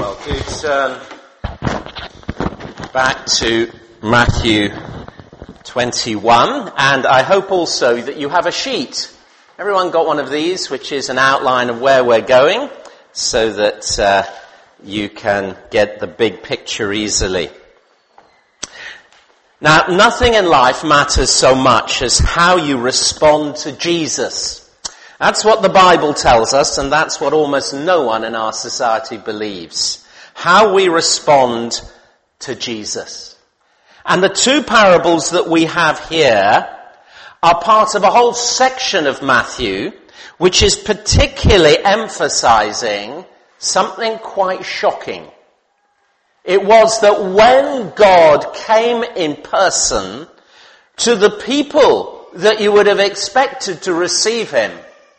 Well, do turn back to Matthew 21, and I hope also that you have a sheet. Everyone got one of these, which is an outline of where we're going, so that you can get the big picture easily. Now, nothing in life matters so much as how you respond to Jesus. That's what the Bible tells us, and that's what almost no one in our society believes. How we respond to Jesus. And the two parables that we have here are part of a whole section of Matthew, which is particularly emphasizing something quite shocking. It was that when God came in person to the people that you would have expected to receive him,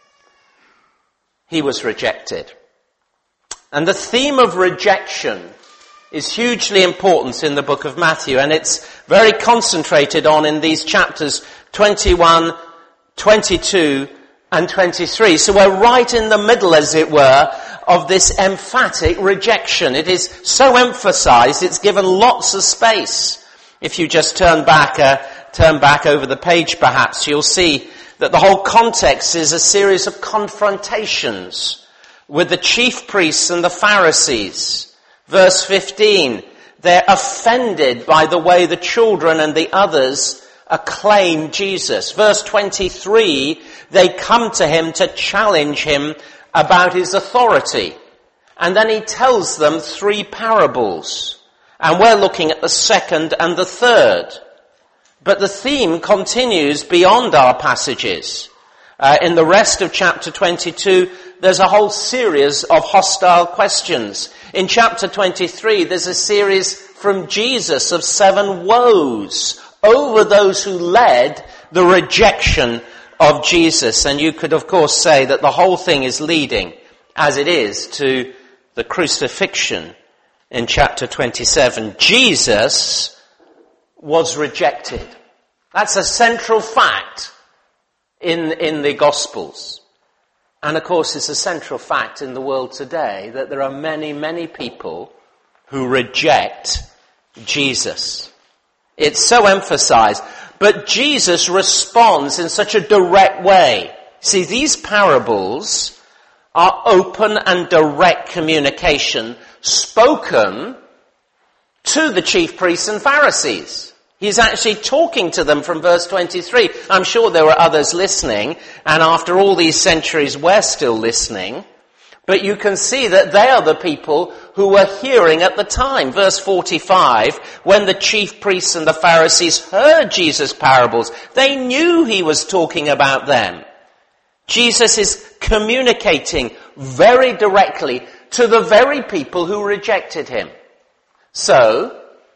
he was rejected. And the theme of rejection is hugely important in the book of Matthew, and it's very concentrated on in these chapters 21, 22, and 23. So we're right in the middle, as it were, of this emphatic rejection. It is so emphasized, it's given lots of space. If you just turn back over the page perhaps, you'll see that the whole context is a series of confrontations with the chief priests and the Pharisees. Verse 15, they're offended by the way the children and the others acclaim Jesus. Verse 23, they come to him to challenge him about his authority. And then he tells them three parables. And we're looking at the second and the third. But the theme continues beyond our passages. In the rest of chapter 22, there's a whole series of hostile questions. In chapter 23, there's a series from Jesus of 7 woes over those who led the rejection of Jesus. And you could, of course, say that the whole thing is leading, as it is, to the crucifixion in chapter 27. Jesus was rejected. That's a central fact in the Gospels. And of course it's a central fact in the world today that there are many, many people who reject Jesus. It's so emphasized. But Jesus responds in such a direct way. See, these parables are open and direct communication spoken to the chief priests and Pharisees. He's actually talking to them from verse 23. I'm sure there were others listening, and after all these centuries we're still listening. But you can see that they are the people who were hearing at the time. Verse 45, when the chief priests and the Pharisees heard Jesus' parables, they knew he was talking about them. Jesus is communicating very directly to the very people who rejected him. So,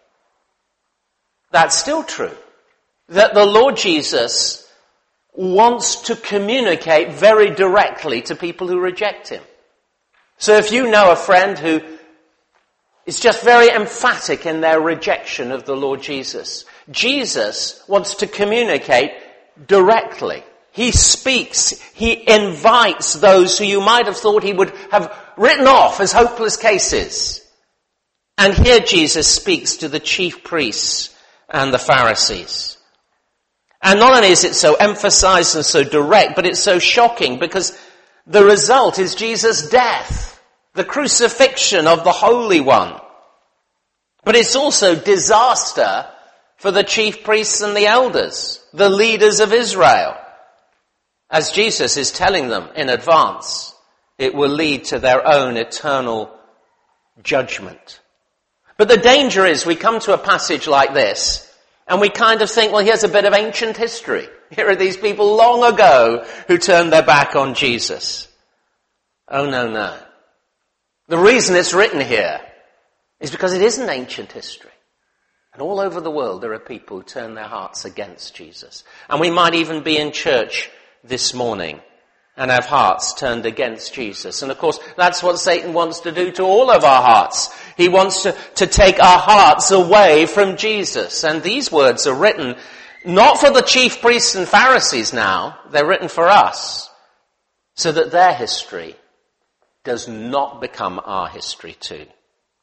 that's still true. That the Lord Jesus wants to communicate very directly to people who reject him. So if you know a friend who is just very emphatic in their rejection of the Lord Jesus, Jesus wants to communicate directly. He speaks, he invites those who you might have thought he would have written off as hopeless cases. And here Jesus speaks to the chief priests and the Pharisees. And not only is it so emphasized and so direct, but it's so shocking because the result is Jesus' death, the crucifixion of the Holy One. But it's also disaster for the chief priests and the elders, the leaders of Israel. As Jesus is telling them in advance, it will lead to their own eternal judgment. But the danger is we come to a passage like this and we kind of think, well, here's a bit of ancient history. Here are these people long ago who turned their back on Jesus. Oh, no. The reason it's written here is because it isn't ancient history. And all over the world there are people who turn their hearts against Jesus. And we might even be in church this morning and have hearts turned against Jesus. And of course, that's what Satan wants to do to all of our hearts. He wants to take our hearts away from Jesus. And these words are written not for the chief priests and Pharisees now, they're written for us, so that their history does not become our history too.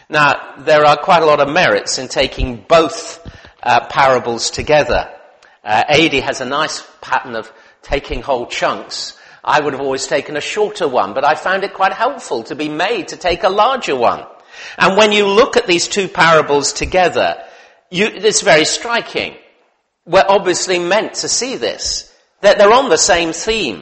Now, there are quite a lot of merits in taking both parables together. Adi has a nice pattern of taking whole chunks. I would have always taken a shorter one, but I found it quite helpful to be made to take a larger one. And when you look at these two parables together, it's very striking. We're obviously meant to see this, that they're on the same theme.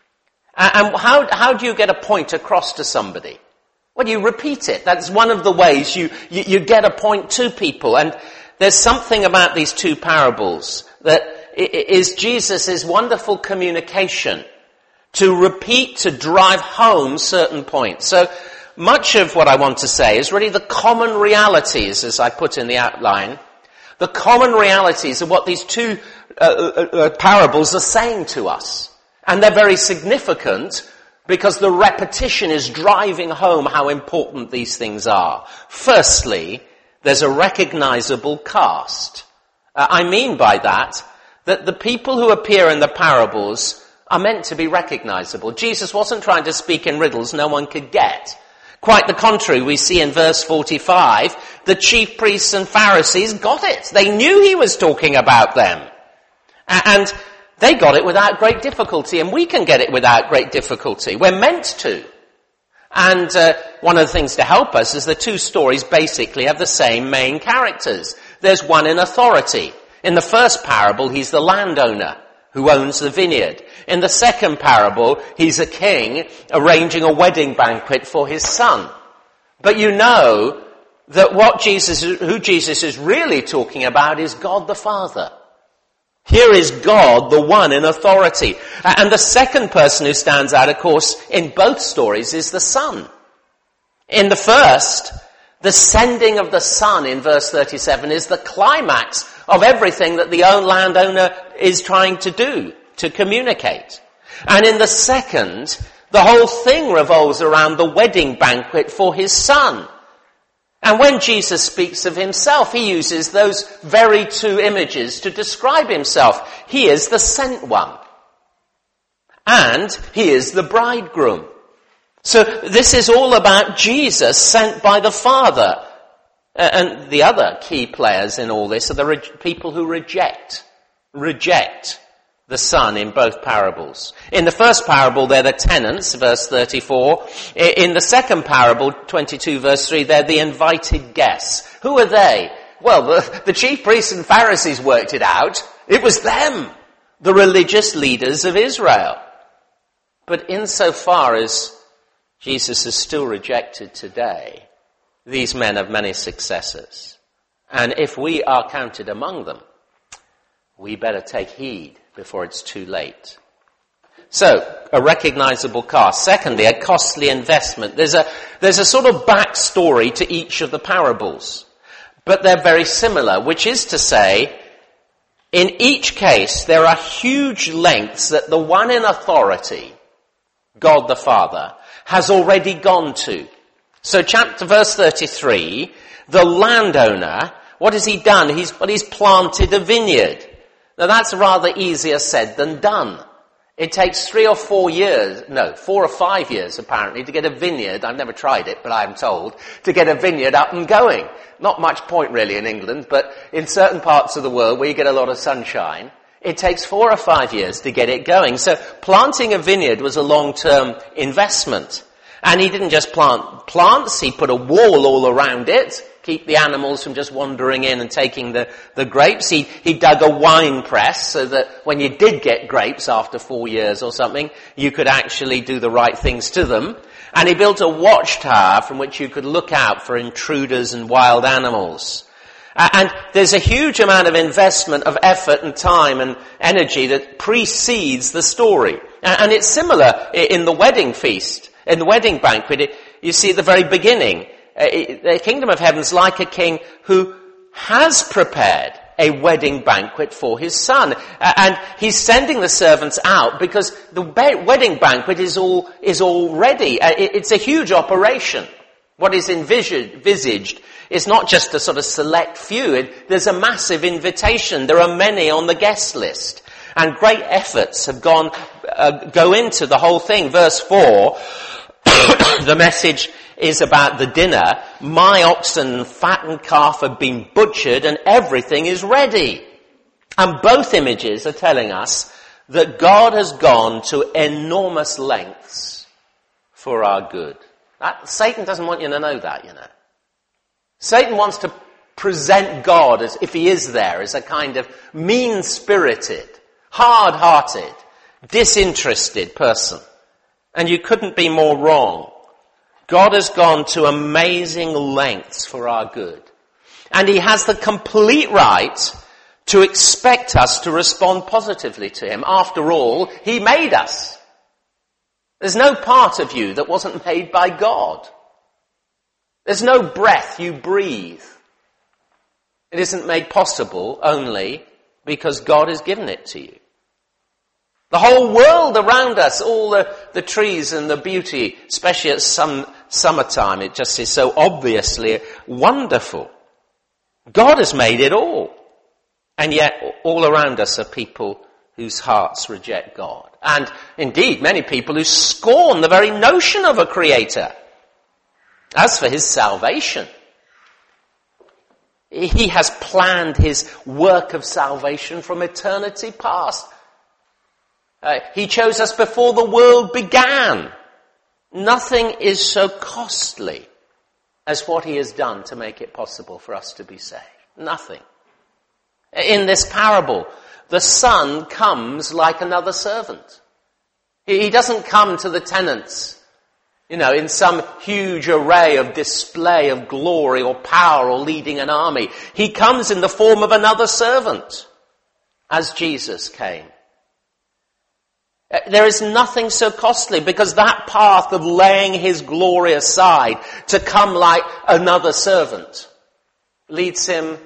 And how do you get a point across to somebody? Well, you repeat it. That's one of the ways you get a point to people. And there's something about these two parables that is Jesus' wonderful communication to repeat, to drive home certain points. So much of what I want to say is really the common realities, as I put in the outline, the common realities of what these two parables are saying to us. And they're very significant because the repetition is driving home how important these things are. Firstly, there's a recognizable cast. I mean by that the people who appear in the parables are meant to be recognizable. Jesus wasn't trying to speak in riddles no one could get. Quite the contrary, we see in verse 45, the chief priests and Pharisees got it. They knew he was talking about them. And they got it without great difficulty, and we can get it without great difficulty. We're meant to. And one of the things to help us is the two stories basically have the same main characters. There's one in authority. In the first parable, he's the landowner who owns the vineyard. In the second parable, he's a king arranging a wedding banquet for his son. But you know that who Jesus is really talking about is God the Father. Here is God, the one in authority. And the second person who stands out, of course, in both stories is the Son. In the first, the sending of the Son in verse 37 is the climax of everything that the landowner is trying to do, to communicate. And in the second, the whole thing revolves around the wedding banquet for his son. And when Jesus speaks of himself, he uses those very two images to describe himself. He is the sent one. And he is the bridegroom. So this is all about Jesus sent by the Father. And the other key players in all this are the people who reject the Son in both parables. In the first parable, they're the tenants, verse 34. In the second parable, 22 verse 3, they're the invited guests. Who are they? Well, the chief priests and Pharisees worked it out. It was them, the religious leaders of Israel. But insofar as Jesus is still rejected today, these men have many successors. And if we are counted among them, we better take heed before it's too late. So, a recognizable cast. Secondly, a costly investment. There's a sort of backstory to each of the parables. But they're very similar, which is to say, in each case, there are huge lengths that the one in authority, God the Father, has already gone to. So verse 33, the landowner, what has he done? He's planted a vineyard. Now that's rather easier said than done. It takes 4 or 5 years apparently to get a vineyard, I've never tried it, but I'm told, to get a vineyard up and going. Not much point really in England, but in certain parts of the world where you get a lot of sunshine, it takes 4 or 5 years to get it going. So planting a vineyard was a long-term investment. And he didn't just plant plants, he put a wall all around it, keep the animals from just wandering in and taking the grapes. He dug a wine press so that when you did get grapes after 4 years or something, you could actually do the right things to them. And he built a watchtower from which you could look out for intruders and wild animals. And there's a huge amount of investment of effort and time and energy that precedes the story. And it's similar in the wedding feast. In the wedding banquet, you see at the very beginning, the kingdom of heaven's like a king who has prepared a wedding banquet for his son. And he's sending the servants out because the wedding banquet is all ready. It's a huge operation. What is envisaged is not just a sort of select few. There's a massive invitation. There are many on the guest list. And great efforts have go into the whole thing. Verse 4, the message is about the dinner. My oxen and fattened calf have been butchered and everything is ready. And both images are telling us that God has gone to enormous lengths for our good. Satan doesn't want you to know that, Satan wants to present God as, if he is there, as a kind of mean-spirited, hard-hearted, disinterested person. And you couldn't be more wrong. God has gone to amazing lengths for our good. And he has the complete right to expect us to respond positively to him. After all, he made us. There's no part of you that wasn't made by God. There's no breath you breathe. It isn't made possible only because God has given it to you. The whole world around us, all the trees and the beauty, especially at summertime, it just is so obviously wonderful. God has made it all. And yet all around us are people whose hearts reject God. And indeed, many people who scorn the very notion of a creator. As for his salvation, he has planned his work of salvation from eternity past. He chose us before the world began. Nothing is so costly as what he has done to make it possible for us to be saved. Nothing. In this parable, the son comes like another servant. He doesn't come to the tenants, in some huge array of display of glory or power or leading an army. He comes in the form of another servant, as Jesus came. There is nothing so costly because that path of laying his glory aside to come like another servant leads him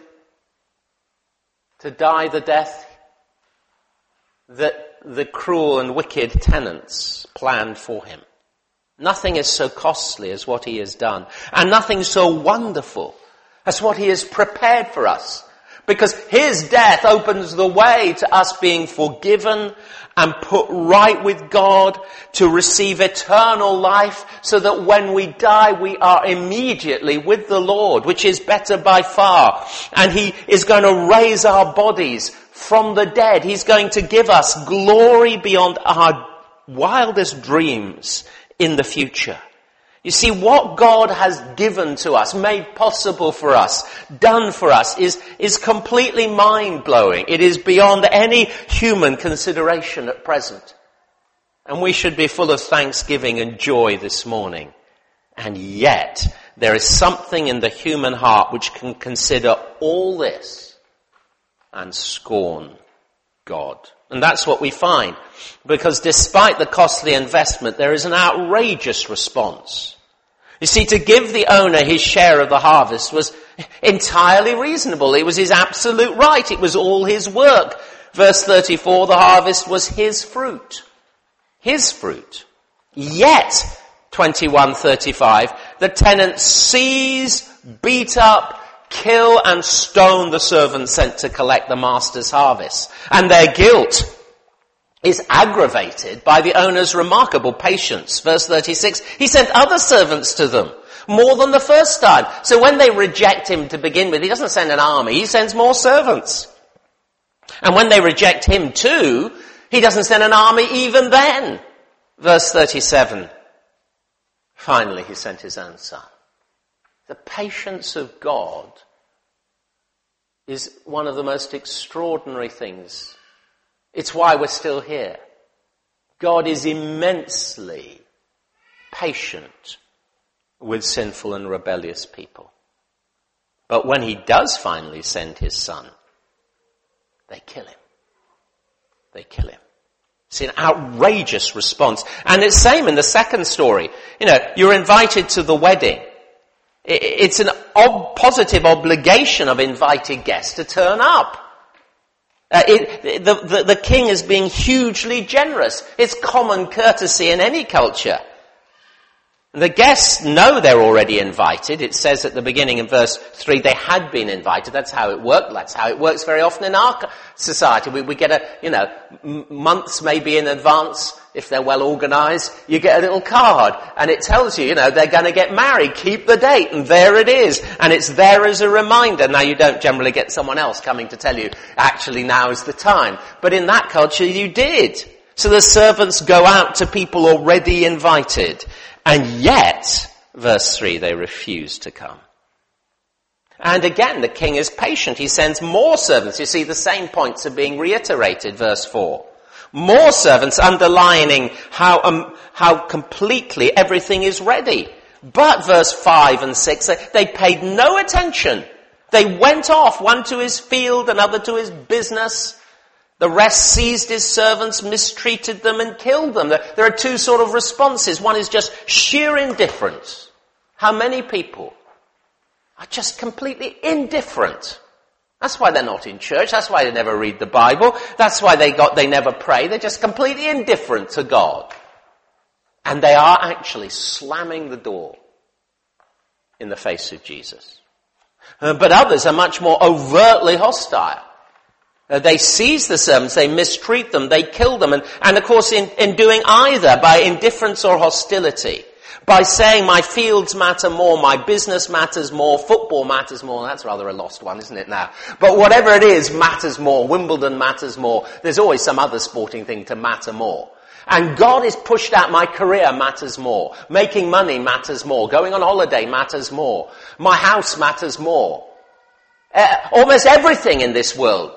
to die the death that the cruel and wicked tenants planned for him. Nothing is so costly as what he has done, and nothing so wonderful as what he has prepared for us, because his death opens the way to us being forgiven and put right with God, to receive eternal life, so that when we die we are immediately with the Lord, which is better by far. And he is going to raise our bodies from the dead. He's going to give us glory beyond our wildest dreams in the future. You see, what God has given to us, made possible for us, done for us, is completely mind-blowing. It is beyond any human consideration at present. And we should be full of thanksgiving and joy this morning. And yet, there is something in the human heart which can consider all this and scorn God. And that's what we find. Because despite the costly investment, there is an outrageous response. You see, to give the owner his share of the harvest was entirely reasonable. It was his absolute right. It was all his work. Verse 34, the harvest was his fruit. His fruit. Yet, 21:35, the tenants seize, beat up, kill and stone the servants sent to collect the master's harvest. And their guilt is aggravated by the owner's remarkable patience. Verse 36, he sent other servants to them, more than the first time. So when they reject him to begin with, he doesn't send an army, he sends more servants. And when they reject him too, he doesn't send an army even then. Verse 37, finally he sent his own son. The patience of God is one of the most extraordinary things. It's why we're still here. God is immensely patient with sinful and rebellious people. But when he does finally send his son, they kill him. They kill him. It's an outrageous response. And it's the same in the second story. You're invited to the wedding. It's an positive obligation of invited guests to turn up. The king is being hugely generous. It's common courtesy in any culture. The guests know they're already invited. It says at the beginning in verse 3 they had been invited. That's how it worked. That's how it works very often in our society. We get months maybe in advance, if they're well organized, you get a little card and it tells you, they're going to get married. Keep the date, and there it is. And it's there as a reminder. Now, you don't generally get someone else coming to tell you, actually now is the time. But in that culture you did. So the servants go out to people already invited. And yet, verse 3, they refuse to come. And again, the king is patient. He sends more servants. You see, the same points are being reiterated, verse 4. More servants, underlining how completely everything is ready. But verse 5 and 6, they paid no attention. They went off, one to his field, another to his business. The rest seized his servants, mistreated them, and killed them. There are two sort of responses. One is just sheer indifference. How many people are just completely indifferent? That's why they're not in church. That's why they never read the Bible. That's why they never pray. They're just completely indifferent to God. And they are actually slamming the door in the face of Jesus. But others are much more overtly hostile. They seize the servants, they mistreat them, they kill them, and of course in doing either, by indifference or hostility, by saying my fields matter more, my business matters more, football matters more. That's rather a lost one, isn't it now? But whatever it is matters more. Wimbledon matters more. There's always some other sporting thing to matter more. And God is pushed out. My career matters more. Making money matters more. Going on holiday matters more. My house matters more. Almost everything in this world,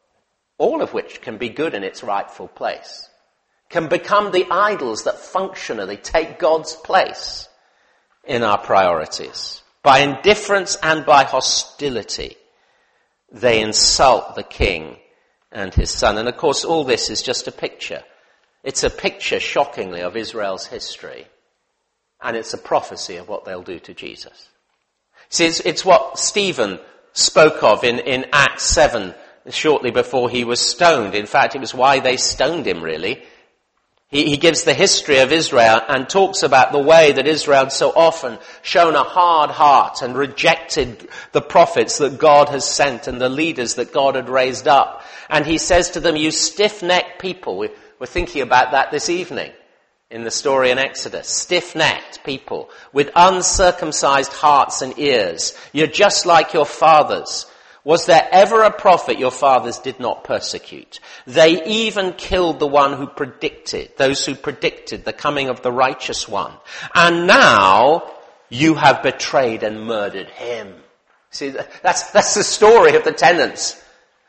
all of which can be good in its rightful place, can become the idols that functionally take God's place in our priorities. By indifference and by hostility, they insult the king and his son. And of course, all this is just a picture. It's a picture, shockingly, of Israel's history. And it's a prophecy of what they'll do to Jesus. See, it's what Stephen spoke of in Acts 7, shortly before he was stoned. In fact, it was why they stoned him, really. He gives the history of Israel and talks about the way that Israel had so often shown a hard heart and rejected the prophets that God has sent and the leaders that God had raised up. And he says to them, you stiff-necked people. We're thinking about that this evening in the story in Exodus. Stiff-necked people with uncircumcised hearts and ears. You're just like your fathers. Was there ever a prophet your fathers did not persecute? They even killed the one who predicted, those who predicted the coming of the righteous one. And now you have betrayed and murdered him. See, that's the story of the tenants,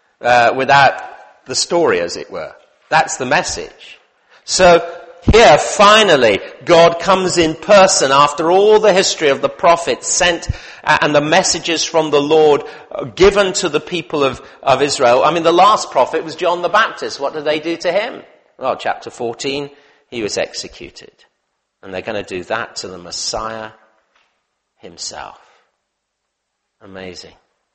without the story, as it were. That's the message. So here, finally, God comes in person after all the history of the prophets sent and the messages from the Lord given to the people of Israel. I mean, the last prophet was John the Baptist. What did they do to him? Well, chapter 14, he was executed. And they're going to do that to the Messiah himself. Amazing.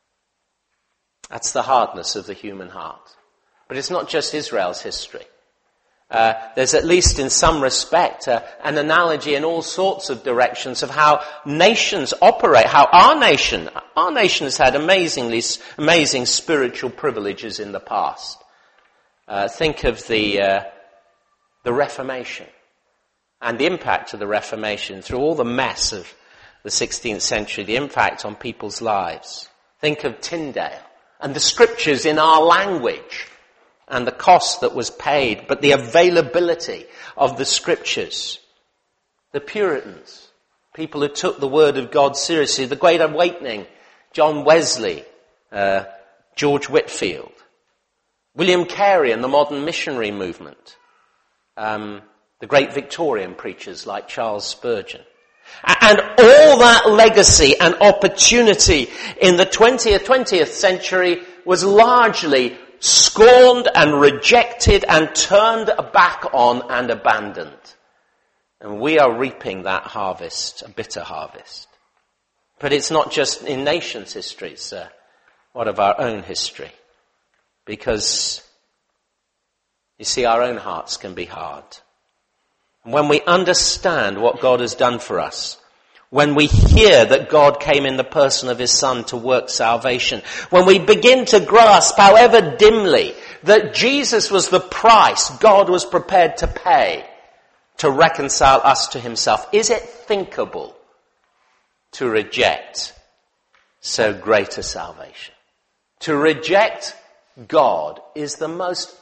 That's the hardness of the human heart. But it's not just Israel's history. There's at least in some respect an analogy in all sorts of directions of how nations operate, how our nation has had amazing spiritual privileges in the past. Think of the Reformation and the impact of the Reformation through all the mess of the 16th century, the impact on people's lives. Think of Tyndale and the scriptures in our language. And the cost that was paid, but the availability of the scriptures. The Puritans, people who took the word of God seriously. The Great Awakening, John Wesley, George Whitefield, William Carey and the modern missionary movement. The great Victorian preachers like Charles Spurgeon. And all that legacy and opportunity in the 20th century was largely scorned and rejected and turned back on and abandoned. And we are reaping that harvest, a bitter harvest. But it's not just in nations' histories, what of our own history? Because, you see, our own hearts can be hard. when we understand what God has done for us, when we hear that God came in the person of his Son to work salvation, when we begin to grasp, however dimly, that Jesus was the price God was prepared to pay to reconcile us to himself, is it thinkable to reject so great a salvation? To reject God is the most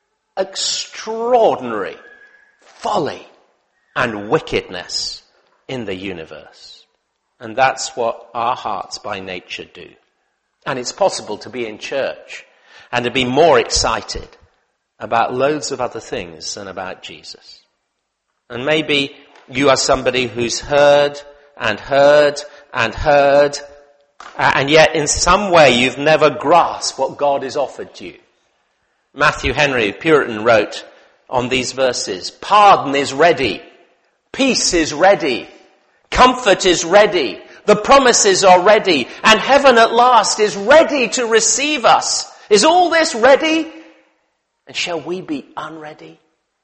extraordinary folly and wickedness in the universe. And that's what our hearts by nature do. And it's possible to be in church and to be more excited about loads of other things than about Jesus. And maybe you are somebody who's heard and heard and heard, and yet in some way you've never grasped what God has offered you. Matthew Henry, Puritan, wrote on these verses, pardon is ready, peace is ready, comfort is ready, the promises are ready, and heaven at last is ready to receive us. Is all this ready? And shall we be unready?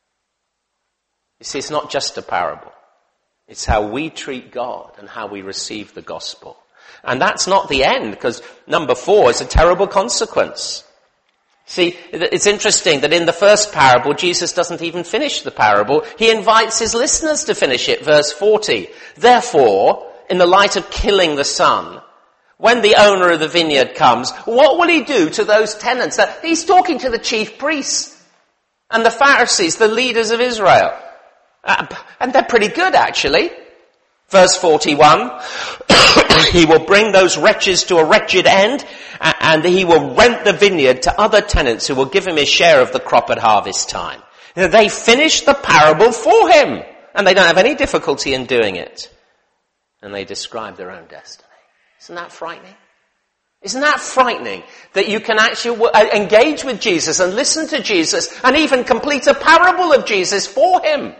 You see, it's not just a parable. It's how we treat God and how we receive the gospel. And that's not the end, because number 4 is a terrible consequence. See, it's interesting that in the first parable, Jesus doesn't even finish the parable. He invites his listeners to finish it. Verse 40. Therefore, in the light of killing the son, when the owner of the vineyard comes, what will he do to those tenants? He's talking to the chief priests and the Pharisees, the leaders of Israel. And they're pretty good, actually. Verse 41, he will bring those wretches to a wretched end, and he will rent the vineyard to other tenants who will give him his share of the crop at harvest time. They finish the parable for him, and they don't have any difficulty in doing it. And they describe their own destiny. Isn't that frightening? Isn't that frightening that you can actually engage with Jesus and listen to Jesus and even complete a parable of Jesus for him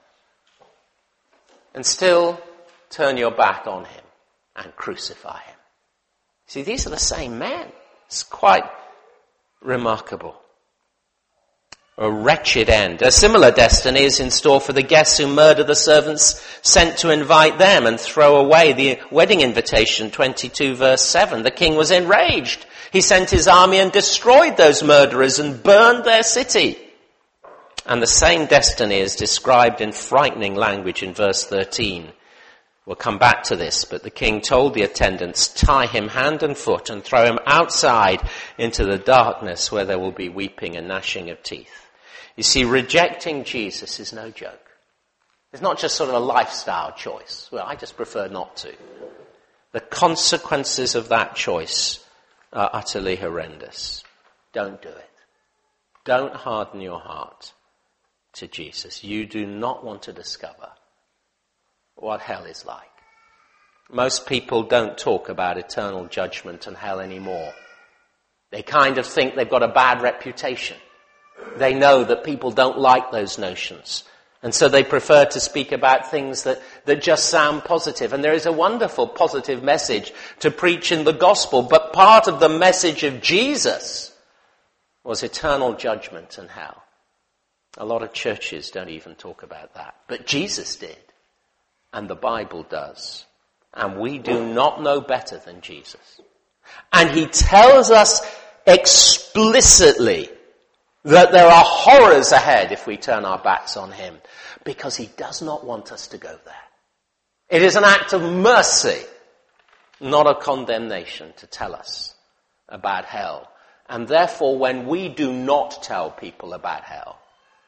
and still turn your back on him and crucify him? See, these are the same men. It's quite remarkable. A wretched end. A similar destiny is in store for the guests who murder the servants sent to invite them and throw away the wedding invitation. 22 verse 7. The king was enraged. He sent his army and destroyed those murderers and burned their city. And the same destiny is described in frightening language in verse 13. We'll come back to this, but the king told the attendants, tie him hand and foot and throw him outside into the darkness where there will be weeping and gnashing of teeth. You see, rejecting Jesus is no joke. It's not just sort of a lifestyle choice. Well, I just prefer not to. The consequences of that choice are utterly horrendous. Don't do it. Don't harden your heart to Jesus. You do not want to discover what hell is like. Most people don't talk about eternal judgment and hell anymore. They kind of think they've got a bad reputation. They know that people don't like those notions. And so they prefer to speak about things that just sound positive. And there is a wonderful positive message to preach in the gospel. But part of the message of Jesus was eternal judgment and hell. A lot of churches don't even talk about that. But Jesus did. And the Bible does. And we do not know better than Jesus. And he tells us explicitly that there are horrors ahead if we turn our backs on him, because he does not want us to go there. It is an act of mercy, not a condemnation, to tell us about hell. And therefore, when we do not tell people about hell,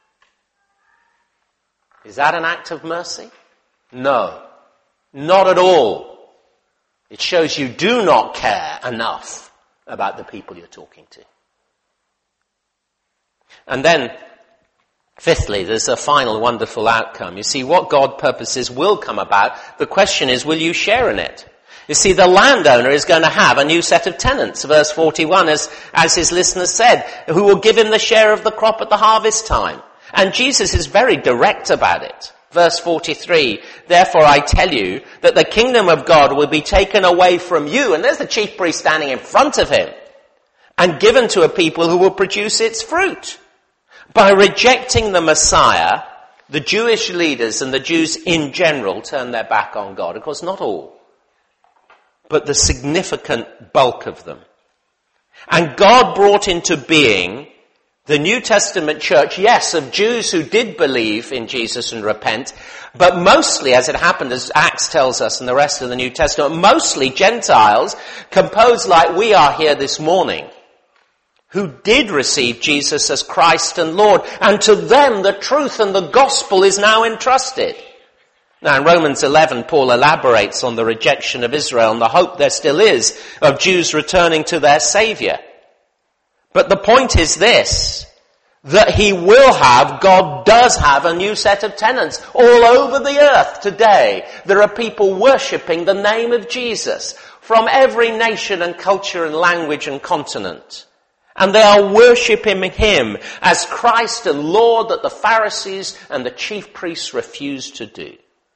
is that an act of mercy? No, not at all. It shows you do not care enough about the people you're talking to. And then, fifthly, there's a final wonderful outcome. You see, what God purposes will come about. The question is, will you share in it? You see, the landowner is going to have a new set of tenants. Verse 41, as his listeners said, who will give him the share of the crop at the harvest time. And Jesus is very direct about it. Verse 43, therefore I tell you that the kingdom of God will be taken away from you. And there's the chief priest standing in front of him. And given to a people who will produce its fruit. By rejecting the Messiah, the Jewish leaders and the Jews in general turned their back on God. Of course, not all, but the significant bulk of them. And God brought into being the New Testament church, yes, of Jews who did believe in Jesus and repent, but mostly, as it happened, as Acts tells us and the rest of the New Testament, mostly Gentiles, composed like we are here this morning, who did receive Jesus as Christ and Lord, and to them the truth and the gospel is now entrusted. Now in Romans 11, Paul elaborates on the rejection of Israel and the hope there still is of Jews returning to their Saviour. But the point is this, that God does have a new set of tenants all over the earth today. There are people worshipping the name of Jesus from every nation and culture and language and continent. And they are worshipping him as Christ and Lord that the Pharisees and the chief priests refused to do.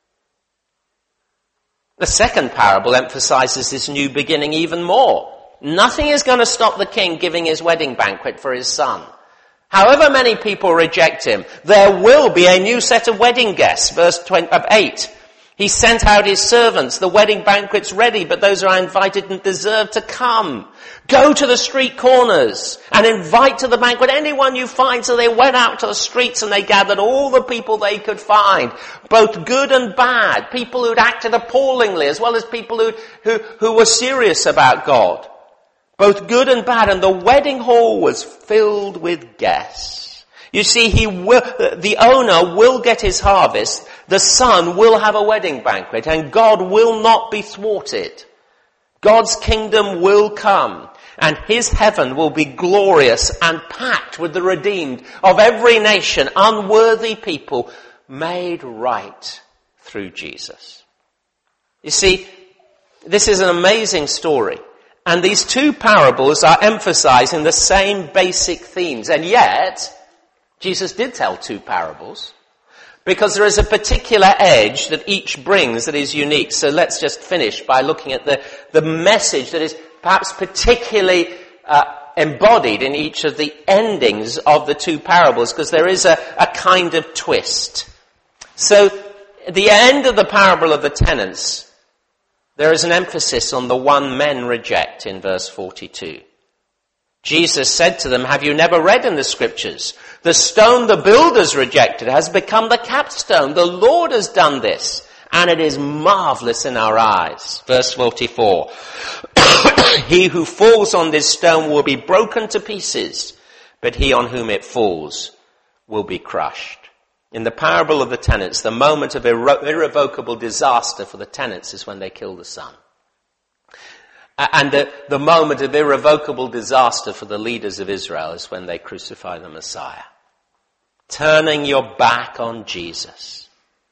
The second parable emphasizes this new beginning even more. Nothing is going to stop the king giving his wedding banquet for his son. However many people reject him, there will be a new set of wedding guests. Verse 8. He sent out his servants. The wedding banquet's ready, but those who are invited and deserve to come. Go to the street corners and invite to the banquet anyone you find. So they went out to the streets and they gathered all the people they could find, both good and bad, people who'd acted appallingly as well as people who were serious about God. Both good and bad, and the wedding hall was filled with guests. You see, the owner will get his harvest, the son will have a wedding banquet, and God will not be thwarted. God's kingdom will come, and his heaven will be glorious and packed with the redeemed of every nation, unworthy people, made right through Jesus. You see, this is an amazing story. And these two parables are emphasizing the same basic themes. And yet, Jesus did tell two parables, because there is a particular edge that each brings that is unique. So let's just finish by looking at the message that is perhaps particularly embodied in each of the endings of the two parables, because there is a kind of twist. So, at the end of the parable of the tenants, there is an emphasis on the one men reject in verse 42. Jesus said to them, have you never read in the scriptures? The stone the builders rejected has become the capstone. The Lord has done this, and it is marvelous in our eyes. Verse 44. He who falls on this stone will be broken to pieces, but he on whom it falls will be crushed. In the parable of the tenants, the moment of irrevocable disaster for the tenants is when they kill the son. And the moment of irrevocable disaster for the leaders of Israel is when they crucify the Messiah. Turning your back on Jesus.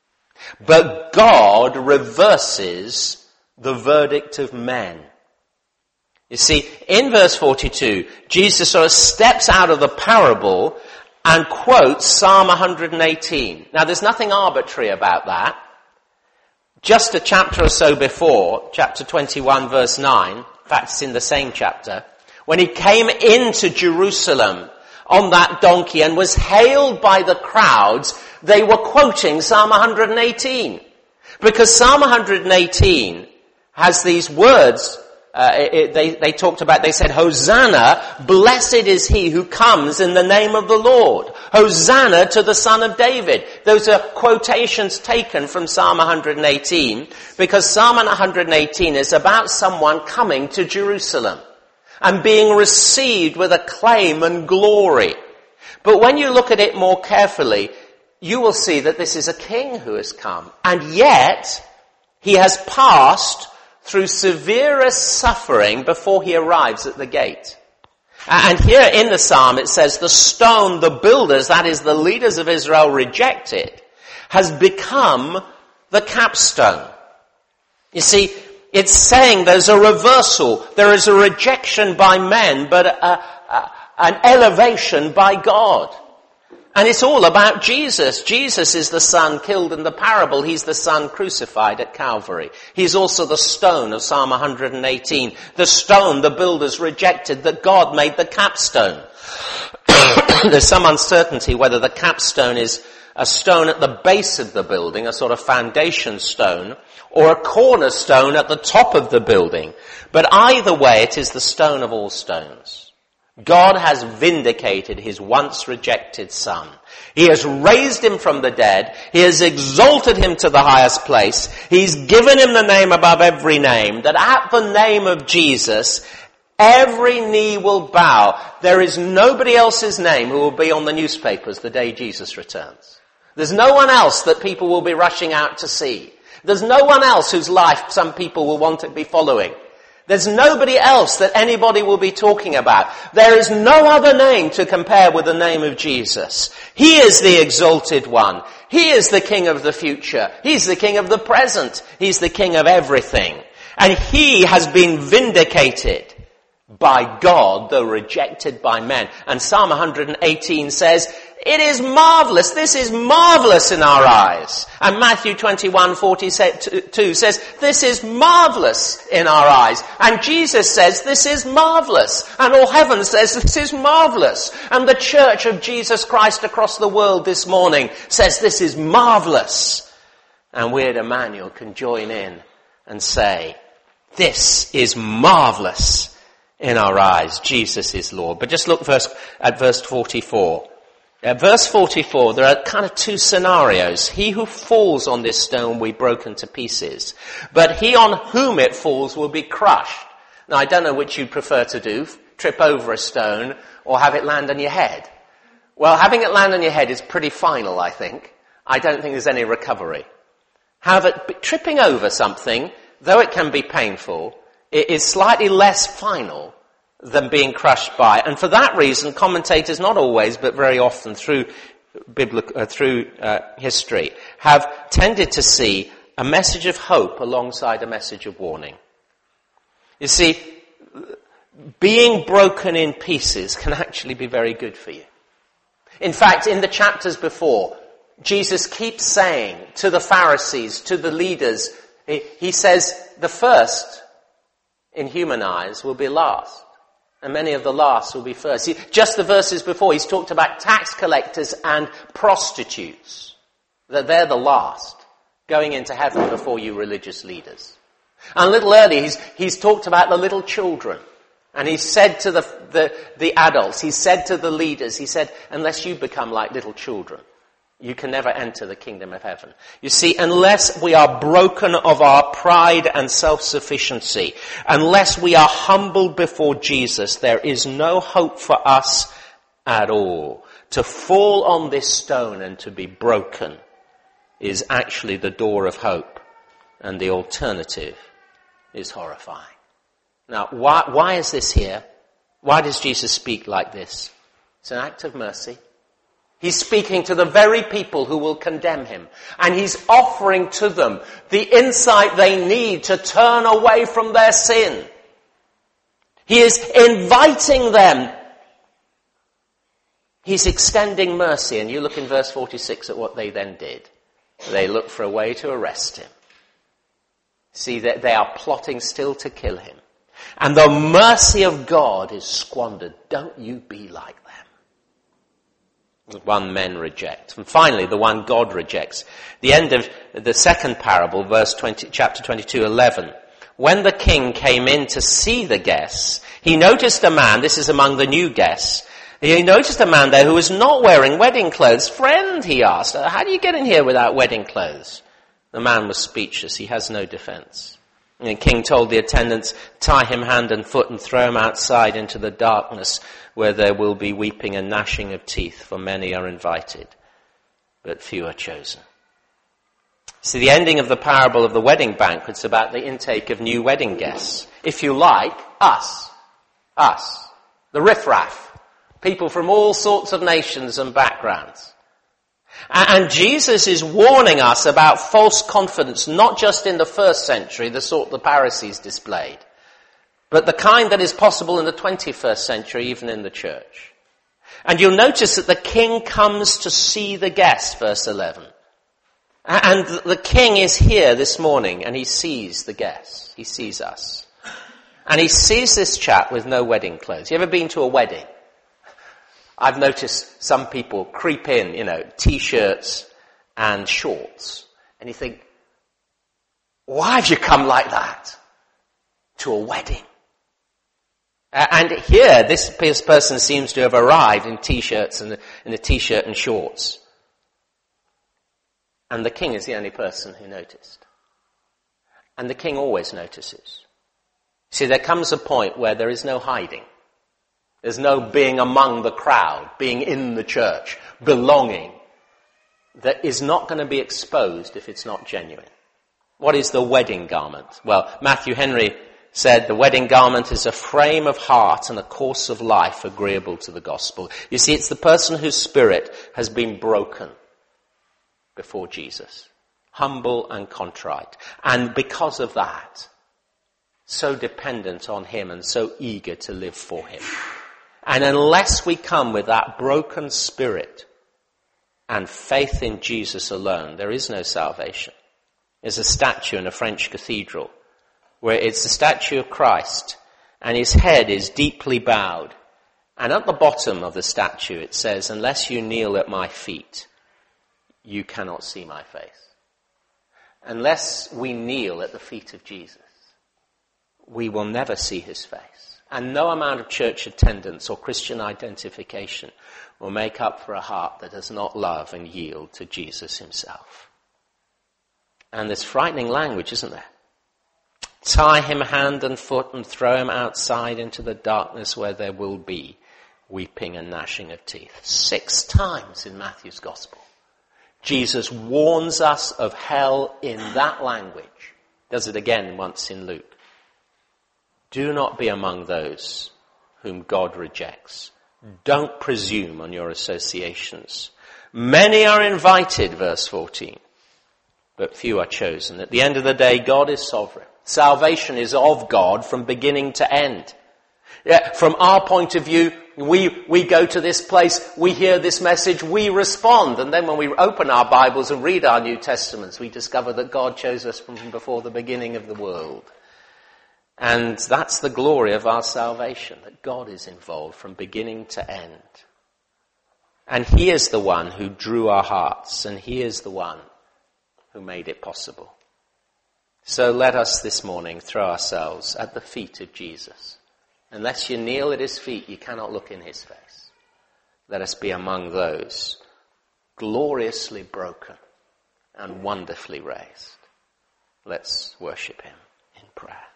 But God reverses the verdict of men. You see, in verse 42, Jesus sort of steps out of the parable and quotes Psalm 118. Now there's nothing arbitrary about that. Just a chapter or so before, chapter 21 verse 9, in fact it's in the same chapter, when he came into Jerusalem on that donkey and was hailed by the crowds, they were quoting Psalm 118. Because Psalm 118 has these words. They said, Hosanna, blessed is he who comes in the name of the Lord. Hosanna to the Son of David. Those are quotations taken from Psalm 118, because Psalm 118 is about someone coming to Jerusalem and being received with acclaim and glory. But when you look at it more carefully, you will see that this is a king who has come. And yet, he has passed through severest suffering before he arrives at the gate. And here in the psalm it says the stone the builders, that is the leaders of Israel, rejected, has become the capstone. You see, it's saying there's a reversal. There is a rejection by men, but an elevation by God. And it's all about Jesus. Jesus is the son killed in the parable. He's the son crucified at Calvary. He's also the stone of Psalm 118. The stone the builders rejected, that God made the capstone. There's some uncertainty whether the capstone is a stone at the base of the building, a sort of foundation stone, or a cornerstone at the top of the building. But either way, it is the stone of all stones. God has vindicated his once rejected Son. He has raised him from the dead. He has exalted him to the highest place. He's given him the name above every name, that at the name of Jesus, every knee will bow. There is nobody else's name who will be on the newspapers the day Jesus returns. There's no one else that people will be rushing out to see. There's no one else whose life some people will want to be following. There's nobody else that anybody will be talking about. There is no other name to compare with the name of Jesus. He is the exalted one. He is the King of the future. He's the King of the present. He's the King of everything. And he has been vindicated by God, though rejected by men. And Psalm 118 says, it is marvelous. This is marvelous in our eyes. And Matthew 21:42 says, this is marvelous in our eyes. And Jesus says, this is marvelous. And all heaven says, this is marvelous. And the church of Jesus Christ across the world this morning says, this is marvelous. And we at Emmanuel can join in and say, this is marvelous in our eyes. Jesus is Lord. But just look at verse 44. At verse 44, there are kind of two scenarios. He who falls on this stone will be broken to pieces, but he on whom it falls will be crushed. Now, I don't know which you prefer to do, trip over a stone or have it land on your head. Well, having it land on your head is pretty final, I think. I don't think there's any recovery. However, tripping over something, though it can be painful, it is slightly less final than being crushed by. And for that reason, commentators, not always, but very often through history, have tended to see a message of hope alongside a message of warning. You see, being broken in pieces can actually be very good for you. In fact, in the chapters before, Jesus keeps saying to the Pharisees, to the leaders, he says, the first in human eyes will be last. And many of the last will be first. See, just the verses before, he's talked about tax collectors and prostitutes. That they're the last, going into heaven before you religious leaders. And a little earlier, he's talked about the little children. And he said to the adults, he said to the leaders, he said, unless you become like little children, you can never enter the kingdom of heaven. You see, unless we are broken of our pride and self-sufficiency, unless we are humbled before Jesus, there is no hope for us at all. To fall on this stone and to be broken is actually the door of hope, and the alternative is horrifying. Now, why is this here? Why does Jesus speak like this? It's an act of mercy. He's speaking to the very people who will condemn him. And he's offering to them the insight they need to turn away from their sin. He is inviting them. He's extending mercy. And you look in verse 46 at what they then did. They looked for a way to arrest him. See, that they are plotting still to kill him. And the mercy of God is squandered. Don't you be like them. The one men reject. And finally, the one God rejects. The end of the second parable, chapter 22:11. When the king came in to see the guests, he noticed a man, this is among the new guests, he noticed a man there who was not wearing wedding clothes. Friend, he asked, how do you get in here without wedding clothes? The man was speechless. He has no defense. And the king told the attendants, tie him hand and foot and throw him outside into the darkness where there will be weeping and gnashing of teeth, for many are invited, but few are chosen. See, the ending of the parable of the wedding banquet is about the intake of new wedding guests. If you like, us, the riffraff, people from all sorts of nations and backgrounds. And Jesus is warning us about false confidence, not just in the first century, the sort the Pharisees displayed, but the kind that is possible in the 21st century, even in the church. And you'll notice that the king comes to see the guests, verse 11. And the king is here this morning, and he sees the guests. He sees us. And he sees this chap with no wedding clothes. You ever been to a wedding? I've noticed some people creep in, t-shirts and shorts. And you think, why have you come like that to a wedding? And here, this person seems to have arrived in t-shirts and in a t-shirt and shorts. And the king is the only person who noticed. And the king always notices. See, there comes a point where there is no hiding. There's no being among the crowd, being in the church, belonging, that is not going to be exposed if it's not genuine. What is the wedding garment? Well, Matthew Henry said the wedding garment is a frame of heart and a course of life agreeable to the gospel. You see, it's the person whose spirit has been broken before Jesus, humble and contrite, and because of that, so dependent on him and so eager to live for him. And unless we come with that broken spirit and faith in Jesus alone, there is no salvation. There's a statue in a French cathedral where it's the statue of Christ and his head is deeply bowed. And at the bottom of the statue it says, unless you kneel at my feet, you cannot see my face. Unless we kneel at the feet of Jesus, we will never see his face. And no amount of church attendance or Christian identification will make up for a heart that does not love and yield to Jesus himself. And there's frightening language, isn't there? Tie him hand and foot and throw him outside into the darkness where there will be weeping and gnashing of teeth. 6 times in Matthew's gospel. Jesus warns us of hell in that language. Does it again once in Luke. Do not be among those whom God rejects. Don't presume on your associations. Many are invited, verse 14, but few are chosen. At the end of the day, God is sovereign. Salvation is of God from beginning to end. Yeah, from our point of view, we go to this place, we hear this message, we respond. And then when we open our Bibles and read our New Testaments, we discover that God chose us from before the beginning of the world. And that's the glory of our salvation, that God is involved from beginning to end. And he is the one who drew our hearts, and he is the one who made it possible. So let us this morning throw ourselves at the feet of Jesus. Unless you kneel at his feet, you cannot look in his face. Let us be among those gloriously broken and wonderfully raised. Let's worship him in prayer.